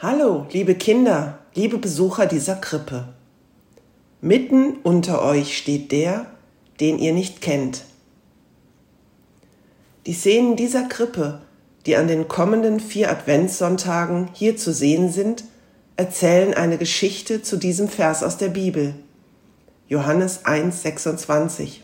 Hallo, liebe Kinder, liebe Besucher dieser Krippe. Mitten unter euch steht der, den ihr nicht kennt. Die Szenen dieser Krippe, die an den kommenden 4 Adventssonntagen hier zu sehen sind, erzählen eine Geschichte zu diesem Vers aus der Bibel. Johannes 1,26.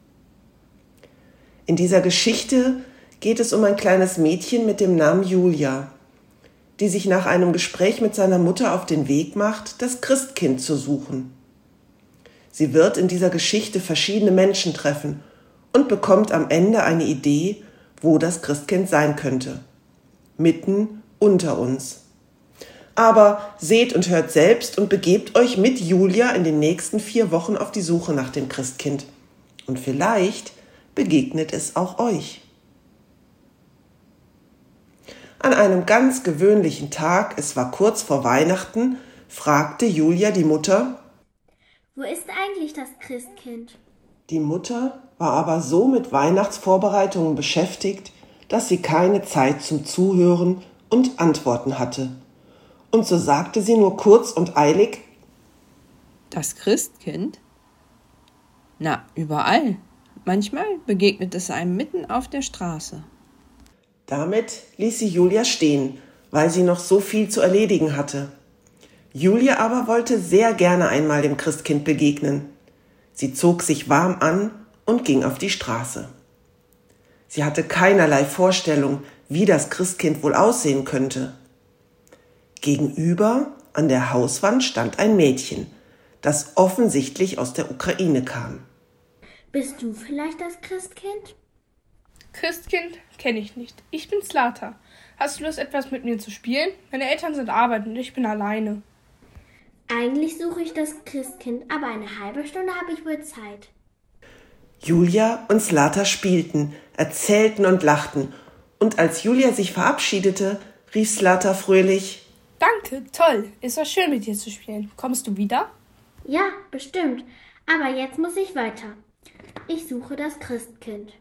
In dieser Geschichte geht es um ein kleines Mädchen mit dem Namen Julia, die sich nach einem Gespräch mit seiner Mutter auf den Weg macht, das Christkind zu suchen. Sie wird in dieser Geschichte verschiedene Menschen treffen und bekommt am Ende eine Idee, wo das Christkind sein könnte. Mitten unter uns. Aber seht und hört selbst und begebt euch mit Julia in den nächsten 4 Wochen auf die Suche nach dem Christkind. Und vielleicht begegnet es auch euch. An einem ganz gewöhnlichen Tag, es war kurz vor Weihnachten, fragte Julia die Mutter: Wo ist eigentlich das Christkind? Die Mutter war aber so mit Weihnachtsvorbereitungen beschäftigt, dass sie keine Zeit zum Zuhören und Antworten hatte. Und so sagte sie nur kurz und eilig: Das Christkind? Na, überall. Manchmal begegnet es einem mitten auf der Straße. Damit ließ sie Julia stehen, weil sie noch so viel zu erledigen hatte. Julia aber wollte sehr gerne einmal dem Christkind begegnen. Sie zog sich warm an und ging auf die Straße. Sie hatte keinerlei Vorstellung, wie das Christkind wohl aussehen könnte. Gegenüber an der Hauswand stand ein Mädchen, das offensichtlich aus der Ukraine kam. Bist du vielleicht das Christkind? Christkind kenne ich nicht. Ich bin Zlata. Hast du Lust, etwas mit mir zu spielen? Meine Eltern sind arbeiten und ich bin alleine. Eigentlich suche ich das Christkind, aber eine halbe Stunde habe ich wohl Zeit. Julia und Zlata spielten, erzählten und lachten. Und als Julia sich verabschiedete, rief Zlata fröhlich: Danke, toll. Es war schön, mit dir zu spielen. Kommst du wieder? Ja, bestimmt. Aber jetzt muss ich weiter. Ich suche das Christkind.